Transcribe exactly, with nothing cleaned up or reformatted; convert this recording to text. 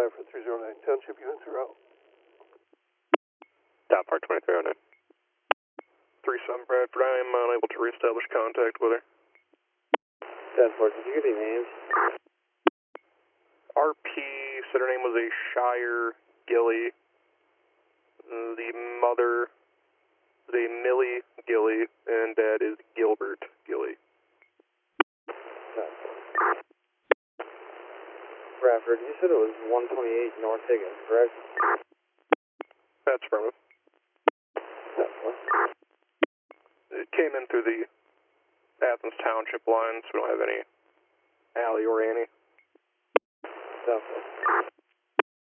Bradford three zero nine, Township units are out. Top part twenty-three oh nine. three seven Bradford, I am unable to reestablish contact with her. ten four, did you give any names? R P said her name was a Shire Gilly. The mother is a Millie Gilly, and dad is Gilbert Gilly. Bradford, you said it was one twenty-eight North Higgins, correct? That's from it. ten four. It came in through the Athens Township line, so we don't have any Allie or Annie. ten four.